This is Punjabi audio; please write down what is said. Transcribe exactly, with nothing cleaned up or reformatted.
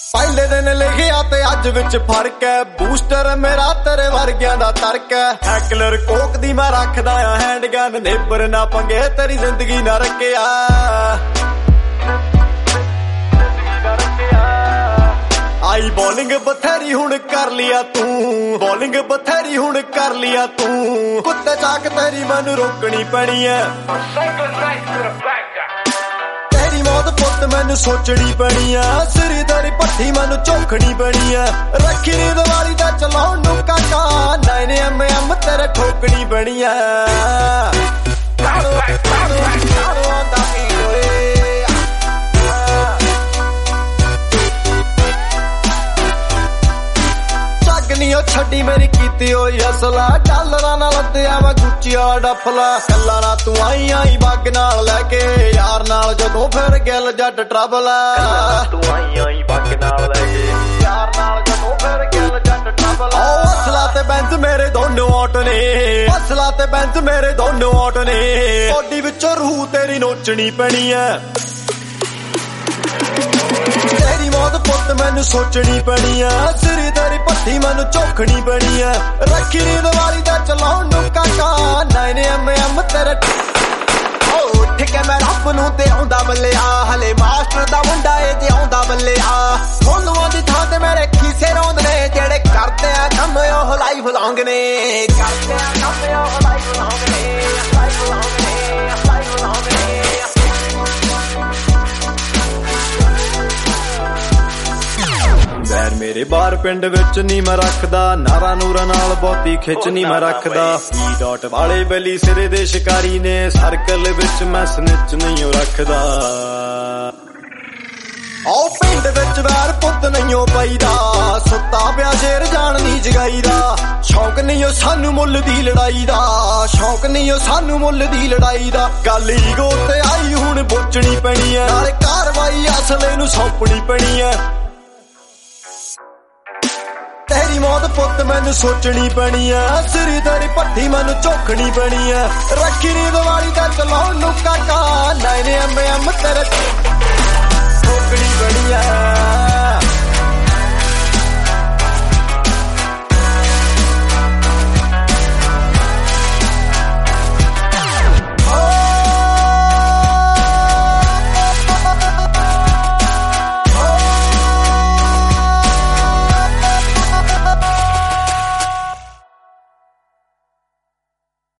ਪਹਿਲੇ ਦਿਨ ਲਿਖਿਆ ਤੇ ਅੱਜ ਵਿੱਚ ਫਰਕ ਹੈ। ਬੂਸਟਰ ਮੇਰਾ ਤੇਰੇ ਵਰਗਿਆਂ ਦਾ ਤਰਕ ਹੈ। ਹੈਕਲਰ ਕੋਕ ਦੀ ਮੈਂ ਰੱਖਦਾ ਆ ਹੈਂਡਗਨ। ਨੇਬਰ ਨਾ ਪੰਗੇ ਤੇਰੀ ਜ਼ਿੰਦਗੀ ਨਾ ਰੱਖਿਆ। ਆਈ ਬੋਲਿੰਗ ਬਥੇਰੀ ਹੁਣ ਕਰ ਲਿਆ ਤੂੰ। ਬੋਲਿੰਗ ਬਥੇਰੀ ਹੁਣ ਕਰ ਲਿਆ ਤੂੰ। ਕੁੱਤੇ ਚਾਕ ਤੇਰੀ ਮੈਨੂੰ ਰੋਕਣੀ ਪੈਣੀ ਐ। ਤੇਰੀ ਮੌਤ ਪੁੱਤ ਮੈਨੂੰ ਸੋਚਣੀ ਪੈਣੀ ਆ। ਸਿਰੀ ਤੇਰੀ ਪੱਠੀ ਮੈਨੂੰ ਝੋਖਣੀ ਪੈਣੀ ਆ। ਰੱਖੀ ਨੀ ਦੀਵਾਲੀ ਦਾ ਚਲਾਉਣ ਨੂੰ ਕਾਕਾ। ਨਾਈਨ ਐਮ ਐਮ ਤੇਰੇ ਠੋਕਣੀ ਪੈਣੀ ਆ। ਛੱਡੀ ਮੇਰੀ ਕੀਤੀ ਹੋਈ ਅਸਲਾ। ਡਾਲਰਾਂ ਨਾਲ ਅੱਧਿਆ ਮੈਂ ਗੁੱਚੀ ਵਾਲਾ ਡੱਫਲਾ। ਕੱਲਾ ਨਾ ਤੂੰ ਆਈ ਆਈ ਬੱਗ ਨਾਲ ਲੈ ਕੇ। ਯਾਰ ਨਾਲ ਜਦੋਂ ਫਿਰ ਗਿੱਲ ਜੱਟ ਟਰਬਲ। ਤੂੰ ਆਈ ਆਈ ਬੱਗ ਨਾਲ ਲੈ ਕੇ। ਯਾਰ ਨਾਲ ਜਦੋਂ ਫਿਰ ਗਿੱਲ ਜੱਟ ਟਰਬਲ। ਓ ਅਸਲਾ ਤੇ ਬੈਂਸ ਮੇਰੇ ਦੋਨੋਂ ਆਟ ਨੇ। ਅਸਲਾ ਤੇ ਬੈਂਸ ਮੇਰੇ ਦੋਨੋਂ ਆਟ ਨੇ। ਬੋਡੀ ਵਿੱਚੋਂ ਰੂਹ ਤੇਰੀ ਨੋਚਣੀ ਪੈਣੀ ਐ। ਤੇਰੀ ਮੌਤ ਪੁੱਤ ਮੈਨੂੰ ਸੋਚਣੀ ਪੈਣੀ ਆ। ਸਿਰੀ ਤੇਰੀ ਪੱਠੀ ਮੈਨੂੰ ਝੋਖਣੀ ਪੈਣੀ ਆ। ਰੱਖੀ ਨੀ ਦੀਵਾਲੀ ਦਾ ਚਲਾਉਣ ਨੂੰ ਕਾਕਾ। ਨਾਈਨ ਐਮ ਐਮ ਤੇਰੇ ਉੱਠ ਕੇ ਮੈਂ ਰੱਬ ਨੂੰ ਤੇ ਆਉਂਦਾ ਬੱਲਿਆ। ਹਲੇ ਮਾਸਟਰ ਦਾ ਮੁੰਡਾ ਏ ਜੇ ਆਉਂਦਾ ਬੱਲਿਆ। ਫੋਨੂਆਂ ਦੀ ਥਾਂ ਤੇ ਮੇਰੇ ਖੀਸੇ ਰੋਂਦ ਨੇ। ਜਿਹੜੇ ਕਰਦੇ ਆ ਕੰਮ ਉਹ ਲਾਈਵ ਲੌਂਗ ਨੇ। ਕਰਦੇ ਆ ਕੰਮ ਉਹ ਲਾਈਵ ਲੌਂਗ ਨੇ। ਲਾਈਵ ਲੌਂਗ ਨੇ। ਲਾਈਵ ਲੌਂਗ ਨੇ। ਵੈਰ ਮੇਰੇ ਬਾਹਰ ਪਿੰਡ ਵਿੱਚ ਨੀ ਮੈਂ ਰੱਖਦਾ। ਨਾਰਾ ਨੂਰਾ ਨਾਲ ਬਹੁਤੀ ਖਿੱਚ ਨੀ ਮੈਂ ਰੱਖਦਾ। ਈ ਡਾਟ ਵਾਲੇ ਬਲੀ ਸਿਰੇ ਦੇ ਸ਼ਿਕਾਰੀ ਨੇ। ਸਰਕਲ ਵਿੱਚ ਮੈਂ ਸਨਿਚ ਨਹੀਂ ਰੱਖਦਾ। ਆਓ ਪਿੰਡ ਵਿੱਚ ਵੈਰ ਪੁੱਤ ਨਹੀਂ ਪਾਈਦਾ। ਸੁੱਤਾ ਪਿਆ ਸ਼ੇਰ ਜਾਣ ਨਹੀਂ ਜਗਾਈਦਾ। ਸ਼ੌਕ ਨਹੀਂ ਉਹ ਸਾਨੂੰ ਮੁੱਲ ਦੀ ਲੜਾਈ ਦਾ। ਸ਼ੌਕ ਨਹੀਂ ਉਹ ਸਾਨੂੰ ਮੁੱਲ ਦੀ ਲੜਾਈ ਦਾ। ਗੱਲ ਈਗੋ ਤੇ ਆਈ ਹੁਣ ਬੋਚਣੀ ਪੈਣੀ ਐ। ਨਾਲੇ ਕਾਰਵਾਈ ਅਸਲੇ ਨੂੰ ਸੌਂਪਣੀ ਪੈਣੀ ਐ। ਤੇਰੀ ਮੌਤ ਪੁੱਤ ਮੈਨੂੰ ਸੋਚਣੀ ਪੈਣੀ ਆ। ਸਿਰੀ ਤੇਰੀ ਪੱਠੀ ਮੈਨੂੰ ਝੋਖਣੀ ਪੈਣੀ ਆ। ਰੱਖੀ ਨੀ ਦੀਵਾਲੀ ਦਾ ਚਲਾਉਣ ਨੂੰ ਕਾਕਾ। ਨਾਈਨ ਐਮ ਐਮ ਤੇਰੇ ਠੋਕਣੀ ਪੈਣੀ ਆ।